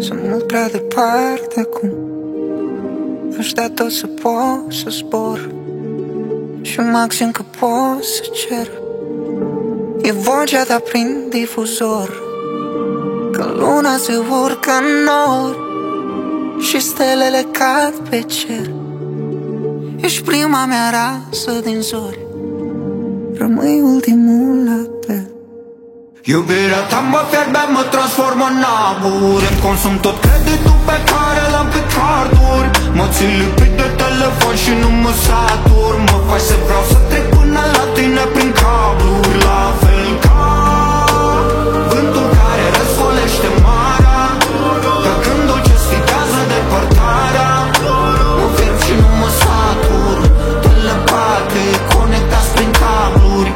Sunt mult prea departe acum. Ăștia tot să pot să zbor și maxim că pot să cer e vocea ta prin difuzor, că luna se urcă în nori și stelele cad pe cer. Ești prima mea rasă din zori, rămâi ultimul apel. Iubirea ta mă fierbe, mă transformă în abur. Îmi consum tot creditul pe care l-am pe carduri. Mă țin lipit de telefon și nu mă satur. Mă faci să vreau să trec până la tine prin cabluri. La fel ca vântul care răscolește marea, ca gândul ce sfidează depărtarea. Mă fierb și nu mă satur, telepatic conectați prin cabluri.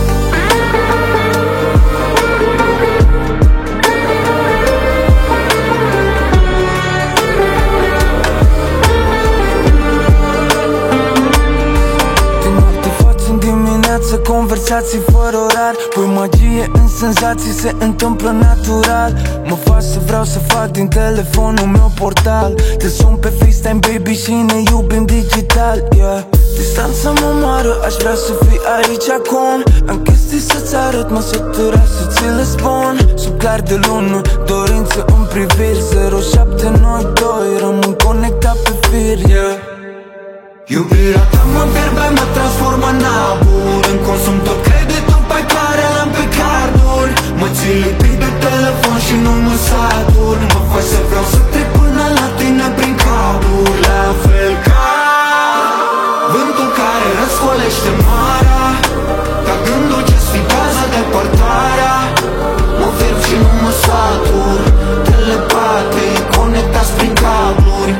Conversații fără orar, pui magie în senzații, se întâmplă natural. Mă fac să vreau să fac din telefonul meu portal. Te sun pe FaceTime, baby, și ne iubim digital, yeah. Distanța mă moară, aș vrea să fii aici acum. Am chestii să-ți arăt, mă sătura să ți le spun. Sub clar de lună, dorință în priviri, 07 noi doi, rămân conectat pe fir, yeah. Iubirea ta mă fierbe, mă transformă în abur. Îmi consum tot creditul pe care l-am pe carduri. Mă țin lipit de telefon și nu mă satur. Mă faci să vreau să trec până la tine prin cabluri. La fel ca vântul care răscolește marea, ca gândul ce sfidează depărtarea. Mă fierb și nu mă satur, telepatic conectați prin cabluri.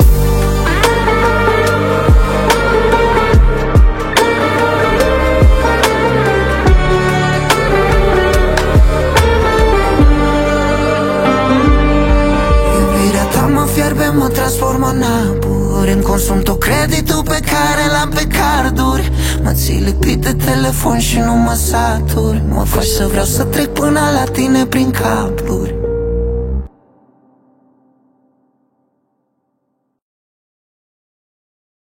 Mă transformă în abur. Îmi consum tot creditul pe care l-am pe carduri. Mă ții lipit de telefon și nu mă satur. Mă faci să vreau să trec până la tine prin cabluri.